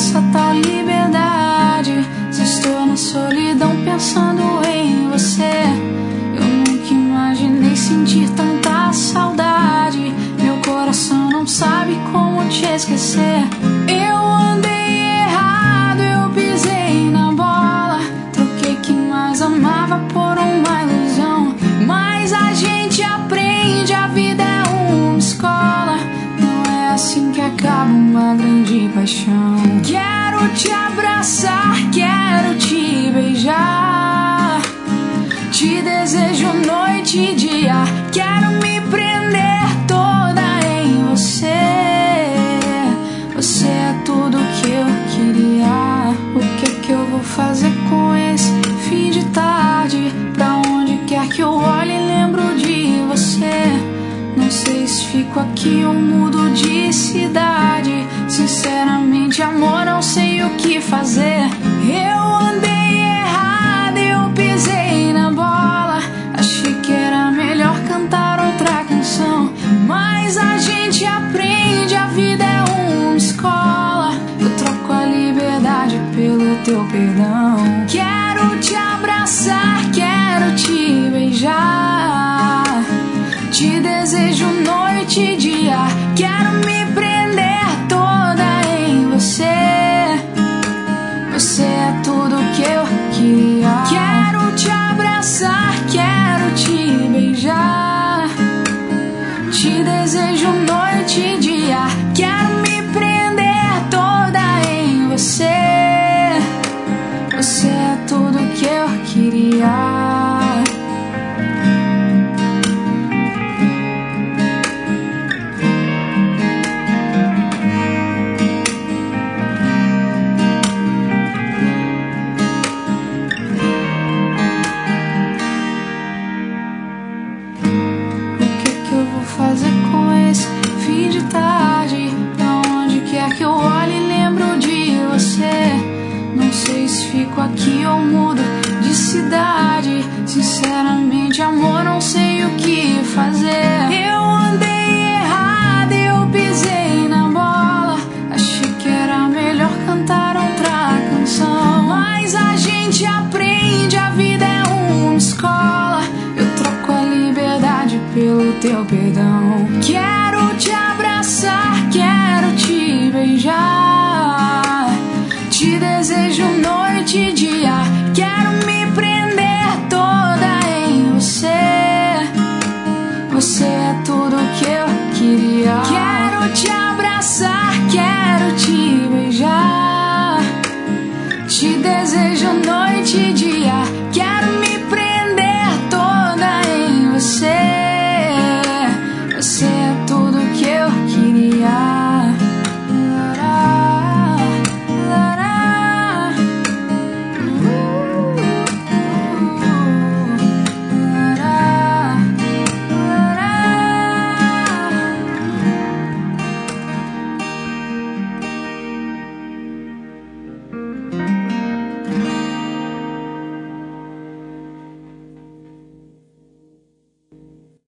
essa tal liberdade. Se estou na solidão pensando em você, eu nunca imaginei sentir tanta saudade. Meu coração não sabe como te esquecer. Eu andei errado, eu pisei na bola, troquei quem mais amava por uma ilusão. Mas a gente aprende, a vida é uma escola, não é assim que acaba uma grande paixão. Quero te abraçar, quero te beijar, te desejo noite e dia, quero me prender toda em você. Você é tudo que eu queria. O que eu vou fazer com esse fim de tarde? Pra onde quer que eu olhe lembro de você. Não sei se fico aqui ou mudo de cidade. Sinceramente, amor, não sei o que fazer. Eu andei errado, eu pisei na bola, achei que era melhor cantar outra canção. Mas a gente aprende, a vida é uma escola, eu troco a liberdade pelo teu perdão. Quero te abraçar, quero te beijar, te desejo noite e dia, quero me prender toda em você. Você é tudo que eu queria. Quero te abraçar, quero te beijar, te desejo noite e dia, quero me prender toda em você. Você é tudo que eu queria. Fazer com esse fim de tarde? Pra onde quer que eu olhe lembro de você. Não sei se fico aqui ou mudo de cidade. Sinceramente, amor, não sei o que fazer. Eu andei errado, eu pisei na bola, achei que era melhor cantar outra canção. Mas a gente aprende, a vida é uma escola, eu troco a liberdade pelo teu perdão. Quero te abraçar, quero te beijar, te desejo noite e dia,